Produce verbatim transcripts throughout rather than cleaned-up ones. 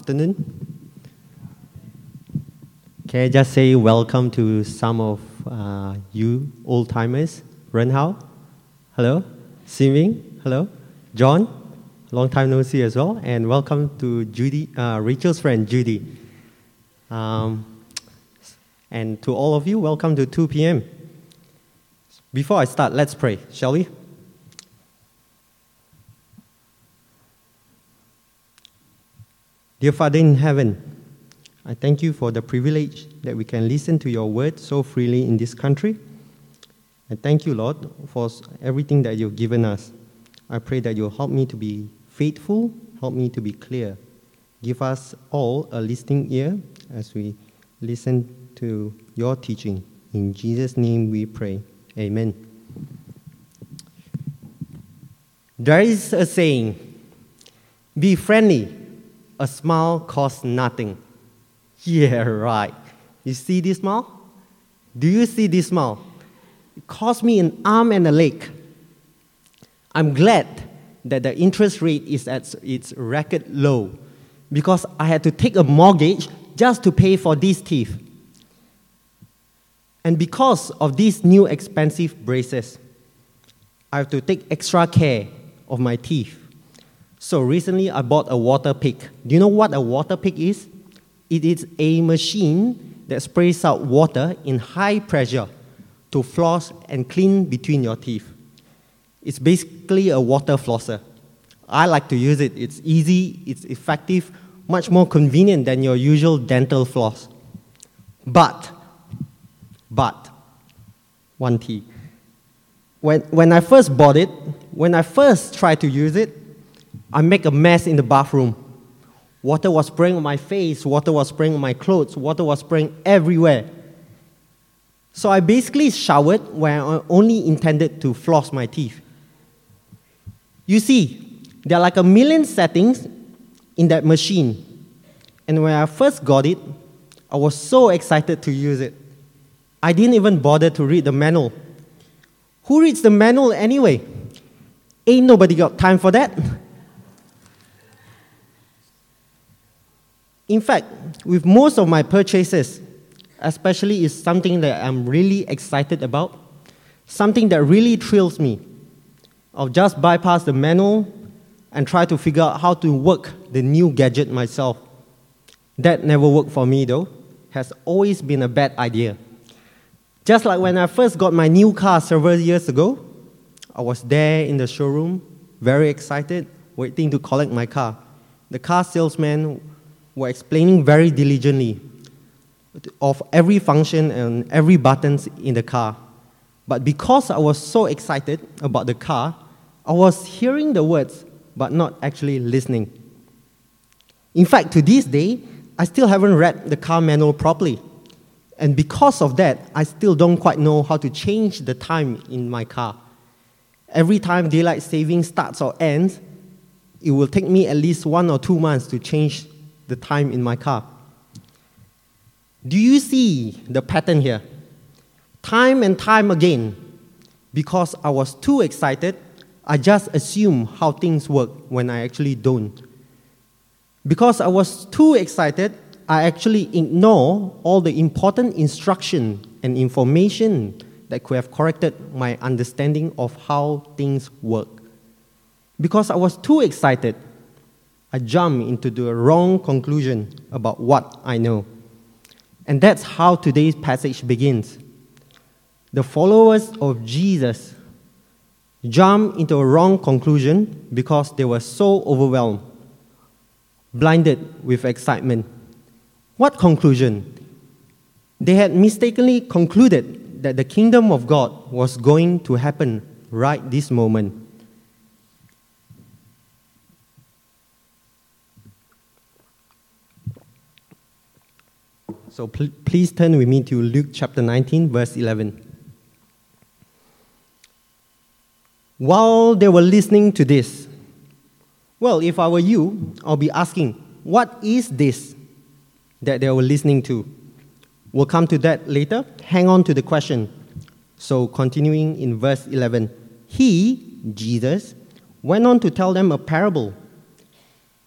Afternoon. Can I just say welcome to some of uh, you old-timers? Renhao, hello. Siming, hello. John, long time no see as well. And welcome to Judy, uh, Rachel's friend, Judy. Um, and to all of you, welcome to two p m Before I start, let's pray, shall we? Dear Father in heaven, I thank you for the privilege that we can listen to your word so freely in this country. And thank you, Lord, for everything that you've given us. I pray that you'll help me to be faithful, help me to be clear. Give us all a listening ear as we listen to your teaching. In Jesus' name we pray. Amen. There is a saying, be friendly. A smile costs nothing. Yeah, right. You see this smile? Do you see this smile? It cost me an arm and a leg. I'm glad that the interest rate is at its record low because I had to take a mortgage just to pay for these teeth. And because of these new expensive braces, I have to take extra care of my teeth. So recently, I bought a water pick. Do you know what a water pick is? It is a machine that sprays out water in high pressure to floss and clean between your teeth. It's basically a water flosser. I like to use it. It's easy, it's effective, much more convenient than your usual dental floss. But, but, one T. When, when I first bought it, when I first tried to use it, I make a mess in the bathroom. Water was spraying on my face, water was spraying on my clothes, water was spraying everywhere. So I basically showered when I only intended to floss my teeth. You see, there are like a million settings in that machine. And when I first got it, I was so excited to use it. I didn't even bother to read the manual. Who reads the manual anyway? Ain't nobody got time for that. In fact, with most of my purchases, especially is something that I'm really excited about, something that really thrills me, I'll just bypass the manual and try to figure out how to work the new gadget myself. That never worked for me though, has always been a bad idea. Just like when I first got my new car several years ago, I was there in the showroom, very excited, waiting to collect my car. The car salesman were explaining very diligently of every function and every button in the car. But because I was so excited about the car, I was hearing the words, but not actually listening. In fact, to this day, I still haven't read the car manual properly. And because of that, I still don't quite know how to change the time in my car. Every time daylight saving starts or ends, it will take me at least one or two months to change the time in my car. Do you see the pattern here? Time and time again, because I was too excited, I just assume how things work when I actually don't. Because I was too excited, I actually ignore all the important instruction and information that could have corrected my understanding of how things work. Because I was too excited, I jump into the wrong conclusion about what I know. And that's how today's passage begins. The followers of Jesus jump into a wrong conclusion because they were so overwhelmed, blinded with excitement. What conclusion? They had mistakenly concluded that the kingdom of God was going to happen right this moment. So pl- please turn with me to Luke chapter nineteen, verse eleven. While they were listening to this, well, if I were you, I'll be asking, what is this that they were listening to? We'll come to that later. Hang on to the question. So continuing in verse eleven, he, Jesus, went on to tell them a parable.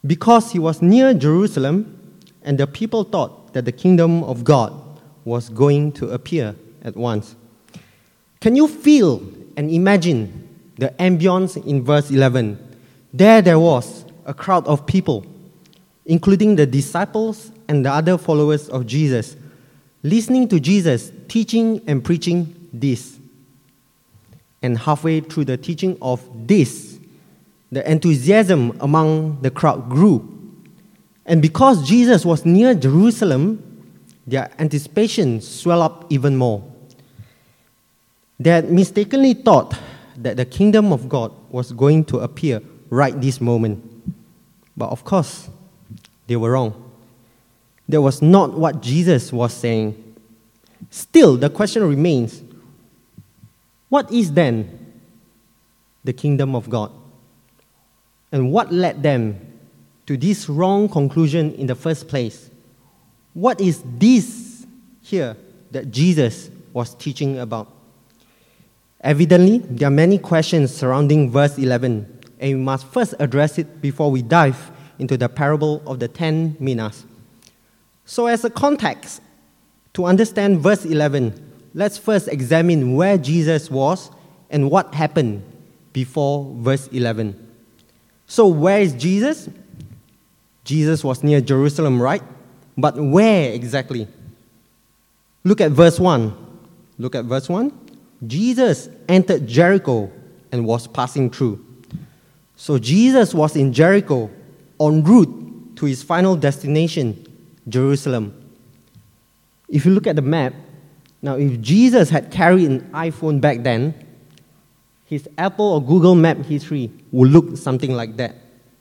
because he was near Jerusalem, and the people thought that the kingdom of God was going to appear at once. Can you feel and imagine the ambience in verse eleven? There there was a crowd of people, including the disciples and the other followers of Jesus, listening to Jesus teaching and preaching this. And halfway through the teaching of this, the enthusiasm among the crowd grew. And because Jesus was near Jerusalem, their anticipation swelled up even more. They had mistakenly thought that the kingdom of God was going to appear right this moment. But of course, they were wrong. That was not what Jesus was saying. Still, the question remains, what is then the kingdom of God? And what led them to this wrong conclusion in the first place? What is this here that Jesus was teaching about? Evidently, there are many questions surrounding verse eleven, and we must first address it before we dive into the parable of the ten minas. So as a context, to understand verse eleven, let's first examine where Jesus was and what happened before verse eleven. So where is Jesus? Jesus was near Jerusalem, right? But where exactly? Look at verse one. Look at verse one. Jesus entered Jericho and was passing through. So Jesus was in Jericho en route to his final destination, Jerusalem. If you look at the map, now if Jesus had carried an iPhone back then, his Apple or Google Map history would look something like that.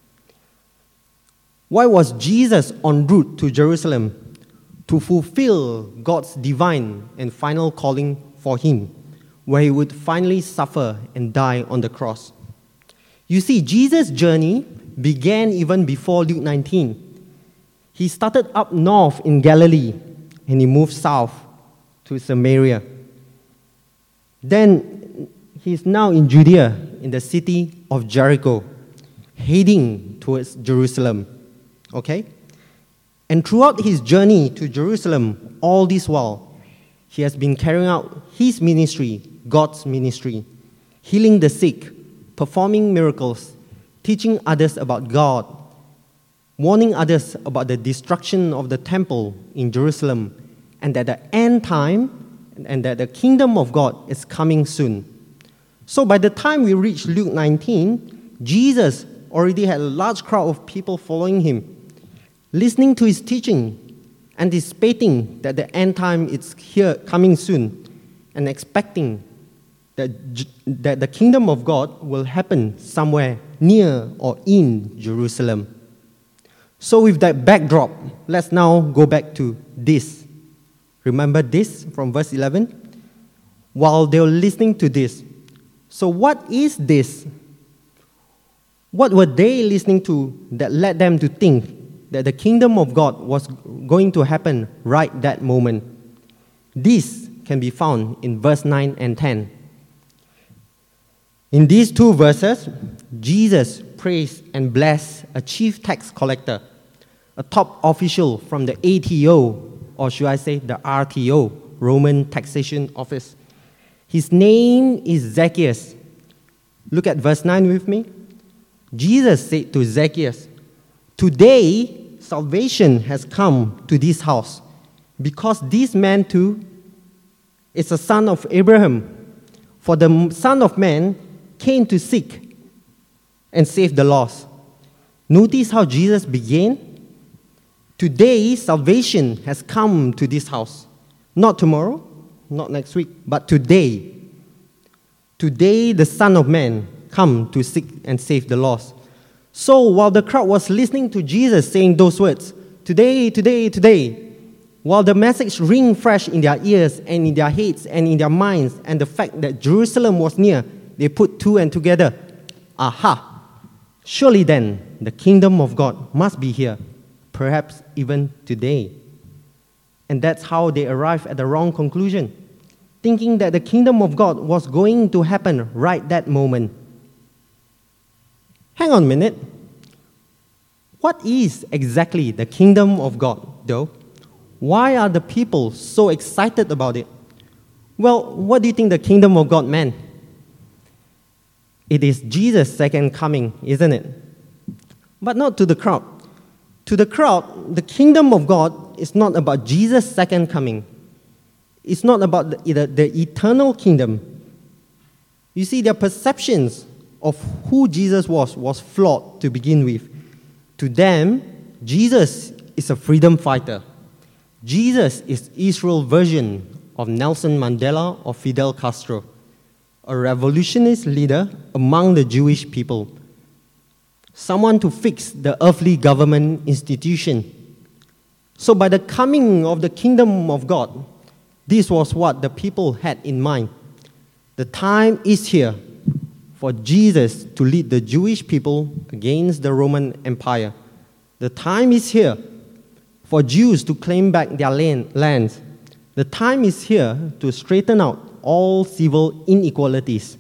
Why was Jesus en route to Jerusalem? To fulfill God's divine and final calling for him, where he would finally suffer and die on the cross. You see, Jesus' journey began even before Luke nineteen. He started up north in Galilee, and he moved south to Samaria. Then he's now in Judea, in the city of Jericho, heading towards Jerusalem. Okay? And throughout his journey to Jerusalem, all this while, he has been carrying out his ministry, God's ministry, healing the sick, performing miracles, teaching others about God, warning others about the destruction of the temple in Jerusalem, and that the end time and that the kingdom of God is coming soon. So by the time we reach Luke nineteen, Jesus already had a large crowd of people following him, listening to his teaching, anticipating that the end time is here, coming soon, and expecting that, that the kingdom of God will happen somewhere near or in Jerusalem. So with that backdrop, let's now go back to this. Remember this from verse eleven? While they were listening to this. So what is this? What were they listening to that led them to think that the kingdom of God was going to happen right that moment? This can be found in verse nine and ten. In these two verses, Jesus praised and blessed a chief tax collector, a top official from the A T O, or should I say the R T O, Roman Taxation Office. His name is Zacchaeus. Look at verse nine with me. Jesus said to Zacchaeus, "Today, salvation has come to this house, because this man too is a son of Abraham. For the Son of Man came to seek and save the lost." Notice how Jesus began. Today, salvation has come to this house. Not tomorrow, not next week, but today. Today, the Son of Man come to seek and save the lost. So while the crowd was listening to Jesus saying those words, today, today, today, while the message ring fresh in their ears and in their heads and in their minds, and the fact that Jerusalem was near, they put two and together. Aha! Surely then, the kingdom of God must be here, perhaps even today. And that's how they arrived at the wrong conclusion, thinking that the kingdom of God was going to happen right that moment. Hang on a minute. What is exactly the kingdom of God, though? Why are the people so excited about it? Well, what do you think the kingdom of God meant? It is Jesus' second coming, isn't it? But not to the crowd. To the crowd, the kingdom of God is not about Jesus' second coming. It's not about the, the, the eternal kingdom. You see, their perceptions of who Jesus was was flawed to begin with. To them, Jesus is a freedom fighter. Jesus is Israel's version of Nelson Mandela or Fidel Castro, a revolutionist leader among the Jewish people, someone to fix the earthly government institution. So by the coming of the kingdom of God, this was what the people had in mind. The time is here for Jesus to lead the Jewish people against the Roman Empire. The time is here for Jews to claim back their land, lands. The time is here to straighten out all civil inequalities.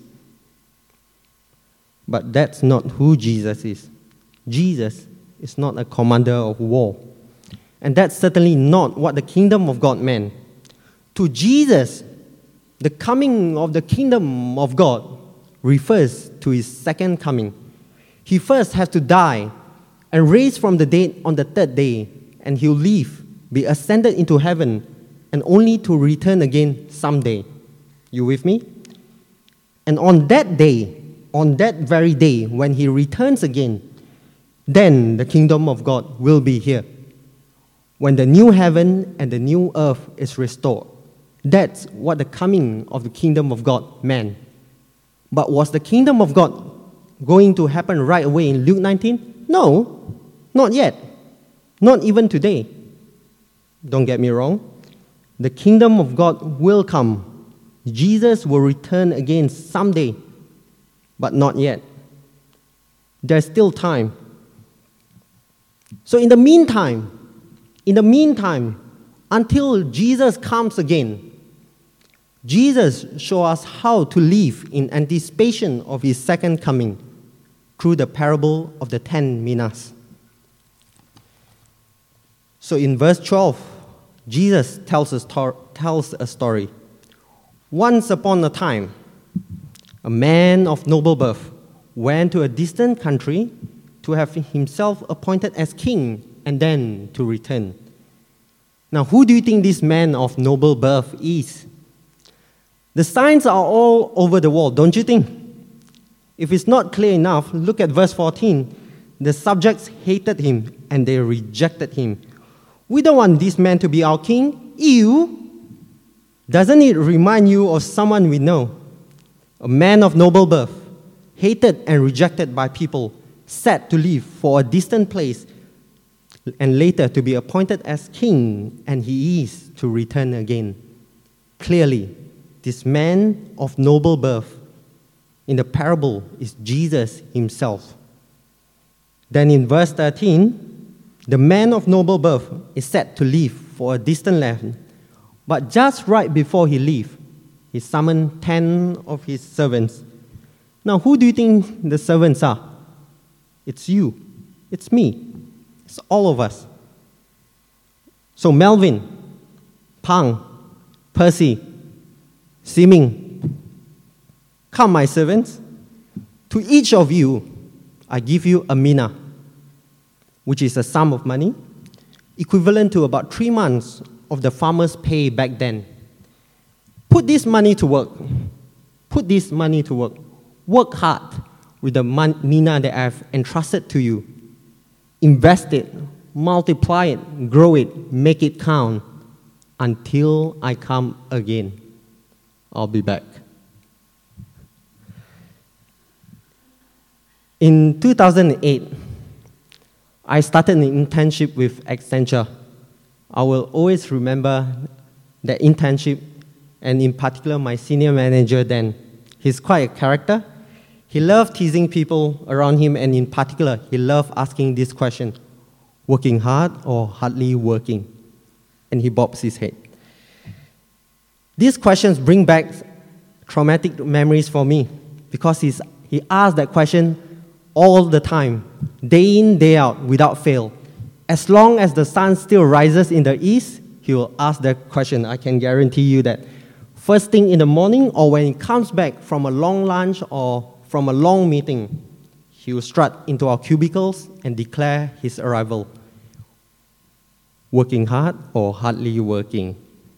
But that's not who Jesus is. Jesus is not a commander of war. And that's certainly not what the kingdom of God meant. To Jesus, the coming of the kingdom of God refers to his second coming. He first has to die and raise from the dead on the third day, and he'll leave, be ascended into heaven, and only to return again someday. You with me? And on that day, on that very day, when he returns again, then the kingdom of God will be here. When the new heaven and the new earth is restored. That's what the coming of the kingdom of God meant. But was the kingdom of God going to happen right away in Luke nineteen? No, not yet. Not even today. Don't get me wrong. The kingdom of God will come. Jesus will return again someday, but not yet. There's still time. So in the meantime, in the meantime, until Jesus comes again, Jesus shows us how to live in anticipation of his second coming through the parable of the ten minas. So in verse twelve, Jesus tells a, sto- tells a story. Once upon a time, a man of noble birth went to a distant country to have himself appointed as king and then to return. Now, who do you think this man of noble birth is? The signs are all over the wall, don't you think? If it's not clear enough, look at verse fourteen. The subjects hated him and they rejected him. We don't want this man to be our king. Ew! Doesn't it remind you of someone we know? A man of noble birth, hated and rejected by people, set to leave for a distant place, and later to be appointed as king, and he is to return again. Clearly, this man of noble birth in the parable is Jesus himself. Then in verse thirteen, the man of noble birth is set to leave for a distant land, but just right before he leaves, he summoned ten of his servants. Now, who do you think the servants are? It's you. It's me. It's all of us. So Melvin, Pang, Percy, Siming, come, my servants. To each of you, I give you a mina, which is a sum of money, equivalent to about three months of the farmer's pay back then. Put this money to work. Put this money to work. Work hard with the mon- mina that I've entrusted to you. Invest it, multiply it, grow it, make it count until I come again. I'll be back. In two thousand eight, I started an internship with Accenture. I will always remember that internship, and in particular my senior manager then. He's quite a character. He loved teasing people around him, and in particular, he loved asking this question, working hard or hardly working? And he bobs his head. These questions bring back traumatic memories for me, because he's, he asked that question all the time, day in, day out, without fail. As long as the sun still rises in the east, he will ask that question. I can guarantee you that. First thing in the morning, or when he comes back from a long lunch or from a long meeting, he will strut into our cubicles and declare his arrival. Working hard or hardly working?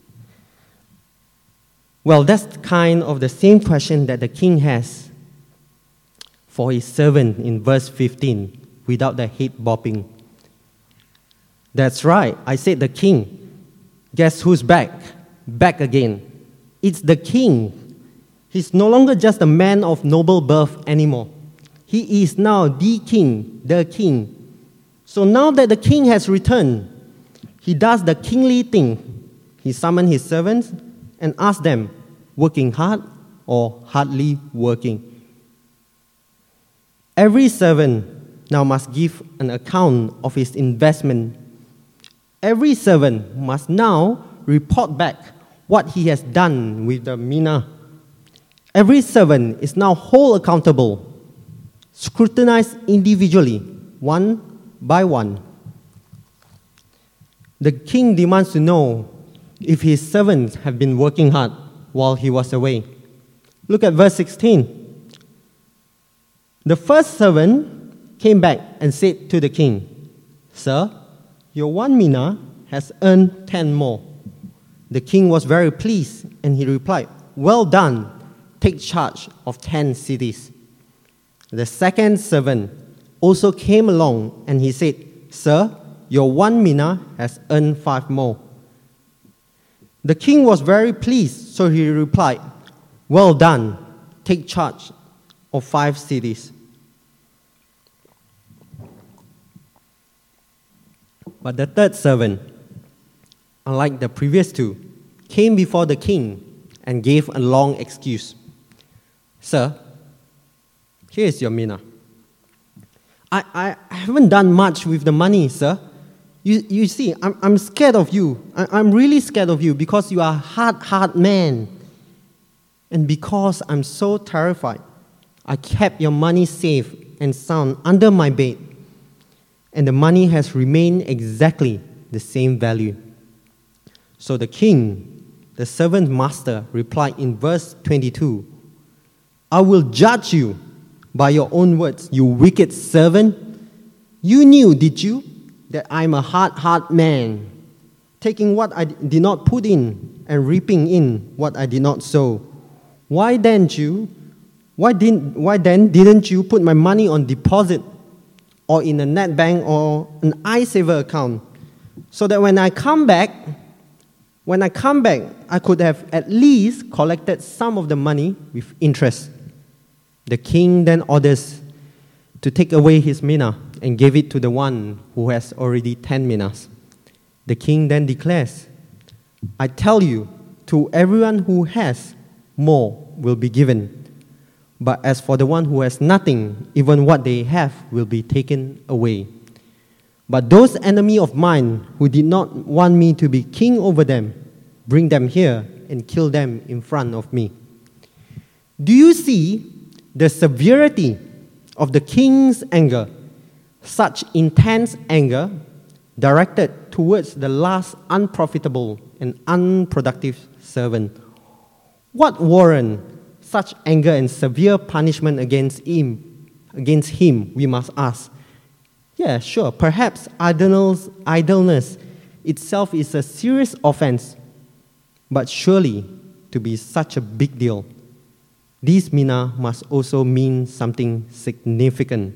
Well, that's kind of the same question that the king has for his servant in verse fifteen, without the head bobbing. That's right, I said the king. Guess who's back? Back again. It's the king. He's no longer just a man of noble birth anymore. He is now the king, the king. So now that the king has returned, he does the kingly thing. He summons his servants and asks them, working hard or hardly working? Every servant now must give an account of his investment. Every servant must now report back what he has done with the mina. Every servant is now whole accountable, scrutinized individually, one by one. The king demands to know if his servants have been working hard while he was away. Look at verse sixteen. The first servant came back and said to the king, "Sir, your one mina has earned ten more." The king was very pleased, and he replied, "Well done, take charge of ten cities." The second servant also came along, and he said, "Sir, your one mina has earned five more." The king was very pleased, so he replied, "Well done, take charge of five cities." But the third servant, unlike the previous two, came before the king and gave a long excuse. "Sir, here is your mina. I, I haven't done much with the money, sir. You, you see, I'm, I'm scared of you. I, I'm really scared of you because you are a hard, hard man. And because I'm so terrified, I kept your money safe and sound under my bed. And the money has remained exactly the same value." So the king, the servant master, replied in verse twenty-two, "I will judge you by your own words, you wicked servant. You knew, did you, that I'm a hard, hard man, taking what I did not put in and reaping in what I did not sow. Why then, you? Why didn't? Why then didn't you put my money on deposit, or in a net bank or an iSaver account, so that when I come back, when I come back, I could have at least collected some of the money with interest?" The king then orders to take away his mina and give it to the one who has already ten minas. The king then declares, "I tell you, to everyone who has, more will be given. But as for the one who has nothing, even what they have will be taken away. But those enemies of mine who did not want me to be king over them, bring them here and kill them in front of me." Do you see the severity of the king's anger? Such intense anger directed towards the last unprofitable and unproductive servant. What warrant such anger and severe punishment against him, against him, we must ask. Yeah, sure, perhaps idleness, idleness itself is a serious offense, but surely to be such a big deal, these mina must also mean something significant.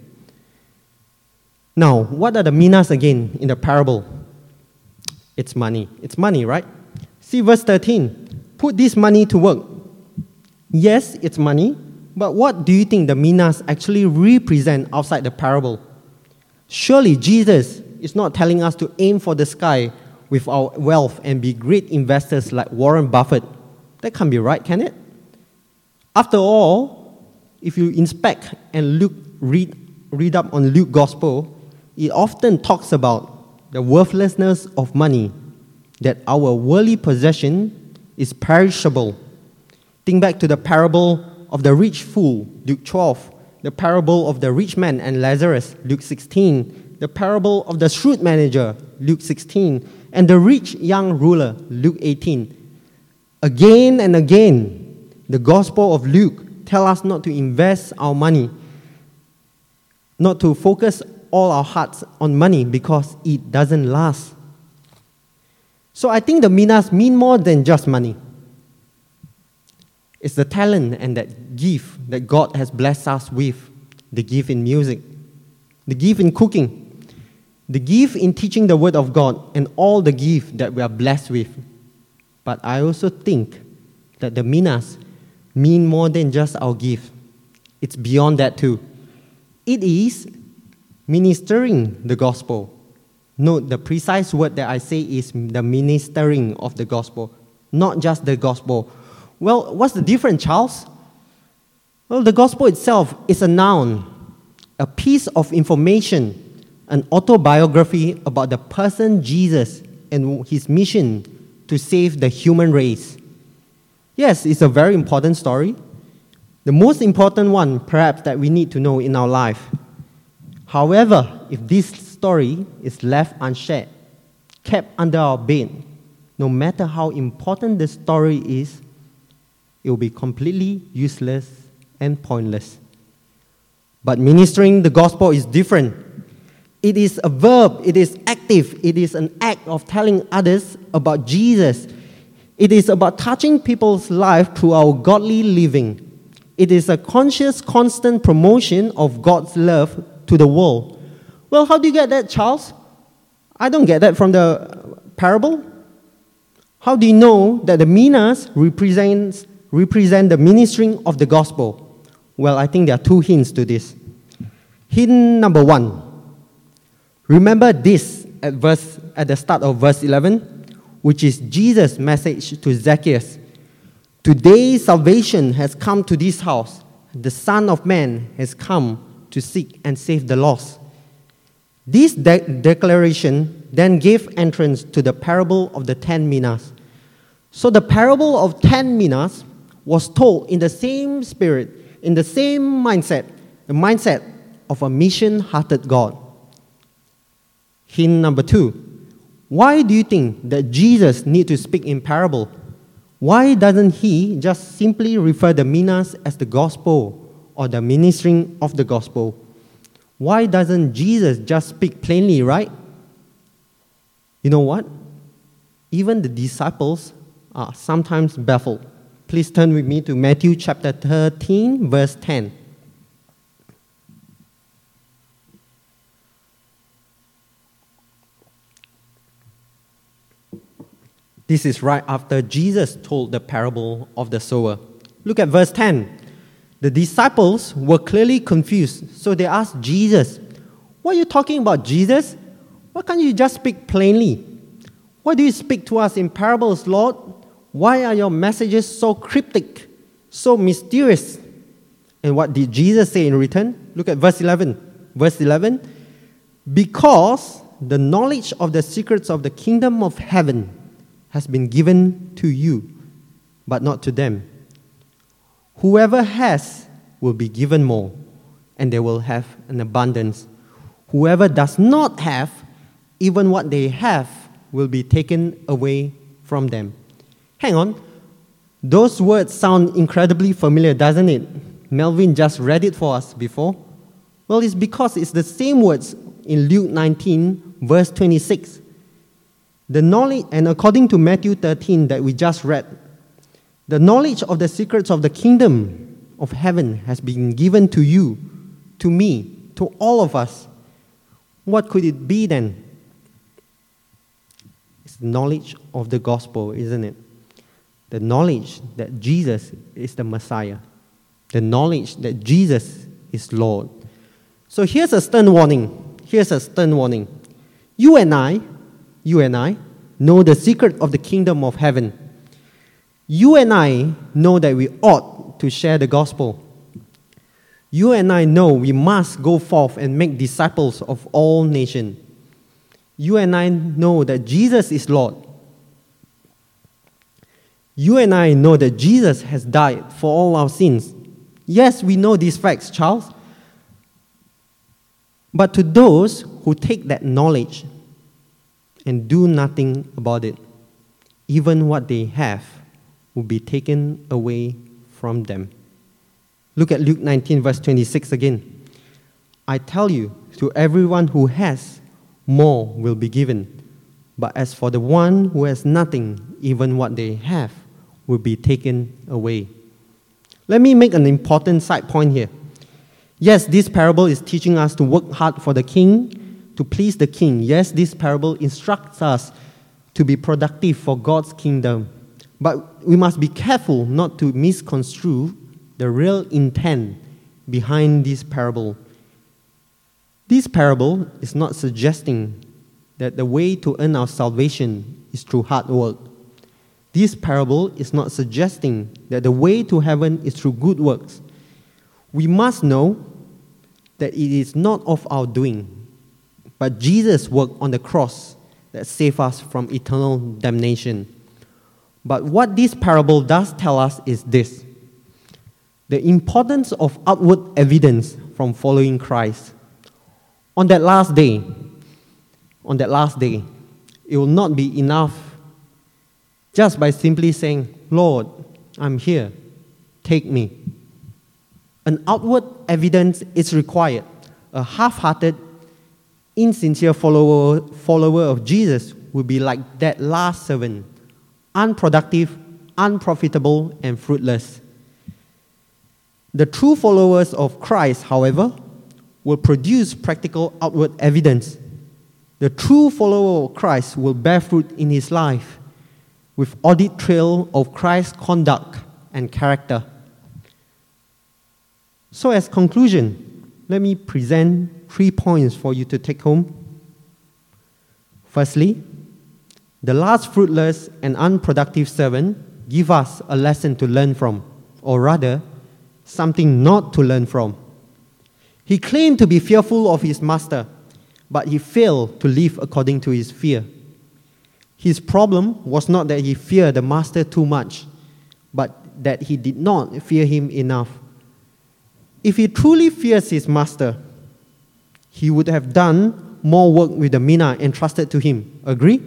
Now, what are the minas again in the parable? It's money. It's money, right? See verse thirteen. Put this money to work. Yes, it's money, but what do you think the minas actually represent outside the parable? Surely Jesus is not telling us to aim for the sky with our wealth and be great investors like Warren Buffett. That can't be right, can it? After all, if you inspect and look, read, read up on Luke's Gospel, it often talks about the worthlessness of money, that our worldly possession is perishable. Think back to the parable of the rich fool, Luke twelve, the parable of the rich man and Lazarus, Luke sixteen, the parable of the shrewd manager, Luke sixteen, and the rich young ruler, Luke eighteen. Again and again, the Gospel of Luke tells us not to invest our money, not to focus all our hearts on money because it doesn't last. So I think the minas mean more than just money. It's the talent and that gift that God has blessed us with. The gift in music, the gift in cooking, the gift in teaching the Word of God, and all the gift that we are blessed with. But I also think that the minas mean more than just our gift. It's beyond that too. It is ministering the gospel. Note, the precise word that I say is the ministering of the gospel, not just the gospel. Well, what's the difference, Charles? Well, the gospel itself is a noun, a piece of information, an autobiography about the person Jesus and his mission to save the human race. Yes, it's a very important story. The most important one, perhaps, that we need to know in our life. However, if this story is left unshared, kept under our bed, no matter how important the story is, it will be completely useless and pointless. But ministering the gospel is different. It is a verb, it is active, it is an act of telling others about Jesus. It is about touching people's life through our godly living. It is a conscious, constant promotion of God's love to the world. Well, how do you get that, Charles? I don't get that from the parable. How do you know that the minas represents, represent the ministering of the gospel? Well, I think there are two hints to this. Hint number one. Remember this at verse at the start of verse eleven, which is Jesus' message to Zacchaeus. Today salvation has come to this house. The Son of Man has come to seek and save the lost. This de- declaration then gave entrance to the parable of the ten minas. So the parable of ten minas was told in the same spirit, in the same mindset, the mindset of a mission-hearted God. Hint number two. Why do you think that Jesus needs to speak in parable? Why doesn't he just simply refer the minas as the gospel or the ministering of the gospel? Why doesn't Jesus just speak plainly, right? You know what? Even the disciples are sometimes baffled. Please turn with me to Matthew chapter thirteen, verse ten. This is right after Jesus told the parable of the sower. Look at verse ten. The disciples were clearly confused, so they asked Jesus, "What are you talking about, Jesus? Why can't you just speak plainly? Why do you speak to us in parables, Lord? Why are your messages so cryptic, so mysterious?" And what did Jesus say in return? Look at verse eleven. Verse eleven, "Because the knowledge of the secrets of the kingdom of heaven has been given to you, but not to them. Whoever has will be given more, and they will have an abundance. Whoever does not have, even what they have will be taken away from them." Hang on. Those words sound incredibly familiar, doesn't it? Melvin just read it for us before. Well, it's because it's the same words in Luke nineteen, verse twenty-six. The knowledge, and according to Matthew thirteen that we just read, the knowledge of the secrets of the kingdom of heaven has been given to you, to me, to all of us. What could it be then? It's the knowledge of the gospel, isn't it? The knowledge that Jesus is the Messiah. The knowledge that Jesus is Lord. So here's a stern warning. Here's a stern warning. You and I, you and I know the secret of the kingdom of heaven. You and I know that we ought to share the gospel. You and I know we must go forth and make disciples of all nations. You and I know that Jesus is Lord. You and I know that Jesus has died for all our sins. Yes, we know these facts, Charles, But to those who take that knowledge and do nothing about it, even what they have will be taken away from them. Look at Luke nineteen, verse twenty-six again. I tell you, to everyone who has, more will be given. But as for the one who has nothing, even what they have will be taken away. Let me make an important side point here. Yes, this parable is teaching us to work hard for the king, to please the king. Yes, this parable instructs us to be productive for God's kingdom. But we must be careful not to misconstrue the real intent behind this parable. This parable is not suggesting that the way to earn our salvation is through hard work. This parable is not suggesting that the way to heaven is through good works. We must know that it is not of our doing, but Jesus' work on the cross that saved us from eternal damnation. But what this parable does tell us is this: the importance of outward evidence from following Christ. On that last day, on that last day, it will not be enough just by simply saying, Lord, I'm here, take me. An outward evidence is required. A half-hearted, insincere follower, follower of Jesus will be like that last servant, unproductive, unprofitable, and fruitless. The true followers of Christ, however, will produce practical outward evidence. The true follower of Christ will bear fruit in his life with audit trail of Christ's conduct and character. So as conclusion, let me present three points for you to take home. Firstly, the last fruitless and unproductive servant give us a lesson to learn from, or rather, something not to learn from. He claimed to be fearful of his master, but he failed to live according to his fear. His problem was not that he feared the master too much, but that he did not fear him enough. If he truly fears his master, he would have done more work with the mina entrusted to him. Agree?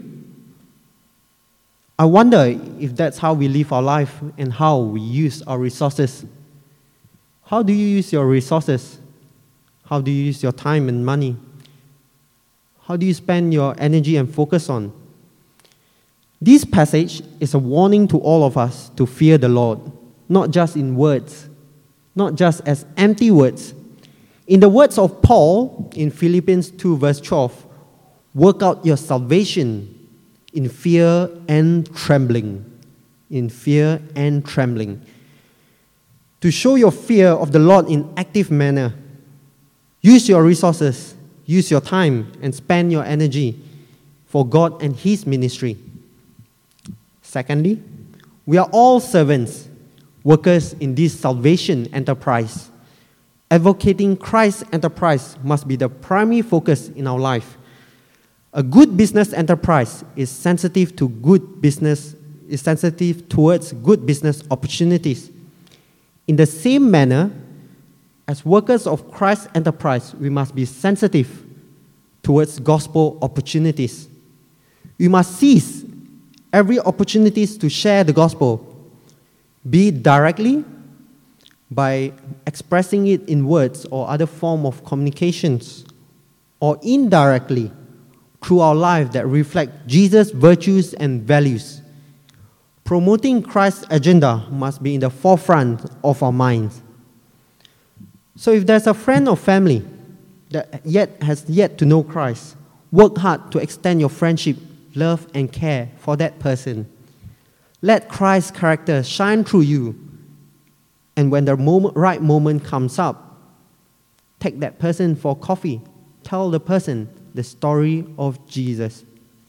I wonder if that's how we live our life and how we use our resources. How do you use your resources? How do you use your time and money? How do you spend your energy and focus on? This passage is a warning to all of us to fear the Lord, not just in words, not just as empty words. In the words of Paul in Philippians two verse twelve, work out your salvation in fear and trembling. In fear and trembling. To show your fear of the Lord in active manner, use your resources, use your time, and spend your energy for God and His ministry. Secondly, we are all servants, workers in this salvation enterprise. Advocating Christ's enterprise must be the primary focus in our life. A good business enterprise is sensitive to good business, is sensitive towards good business opportunities. In the same manner, as workers of Christ's enterprise, we must be sensitive towards gospel opportunities. We must seize every opportunity to share the gospel, be it directly by expressing it in words or other form of communications, or indirectly through our life that reflect Jesus' virtues and values. Promoting Christ's agenda must be in the forefront of our minds. So if there's a friend or family that yet has yet to know Christ, work hard to extend your friendship, love, and care for that person. Let Christ's character shine through you. And when the moment, right moment comes up, take that person for coffee. Tell the person the story of Jesus.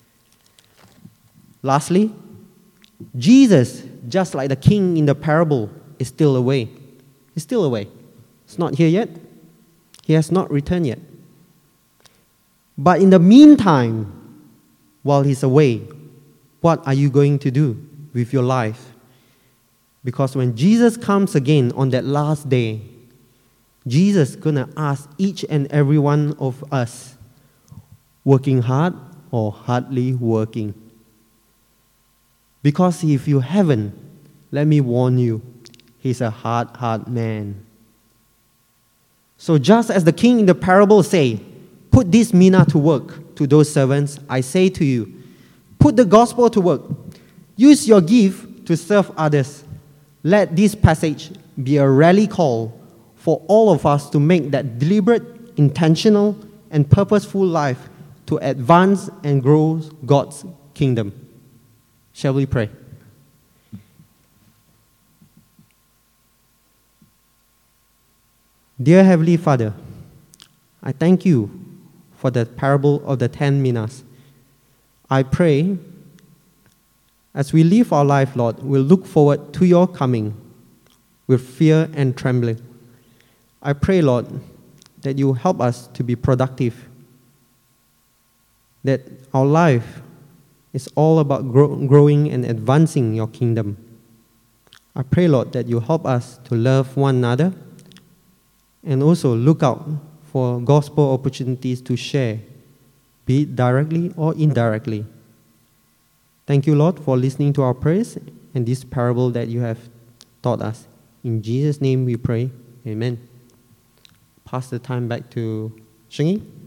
Lastly, Jesus, just like the king in the parable, is still away. He's still away. He's not here yet. He has not returned yet. But in the meantime, while he's away, what are you going to do with your life? Because when Jesus comes again on that last day, Jesus gonna ask each and every one of us, working hard or hardly working? Because if you haven't, let me warn you, he's a hard, hard man. So just as the king in the parable say, put this mina to work to those servants, I say to you, put the gospel to work. Use your gift to serve others. Let this passage be a rally call for all of us to make that deliberate, intentional, and purposeful life to advance and grow God's kingdom. Shall we pray? Dear Heavenly Father, I thank you for the parable of the ten minas. I pray, as we live our life, Lord, we'll look forward to your coming with fear and trembling. I pray, Lord, that you help us to be productive, that our life is all about grow, growing and advancing your kingdom. I pray, Lord, that you help us to love one another and also look out for gospel opportunities to share, be it directly or indirectly. Thank you, Lord, for listening to our prayers and this parable that you have taught us. In Jesus' name we pray. Amen. Pass the time back to Sheng Yi.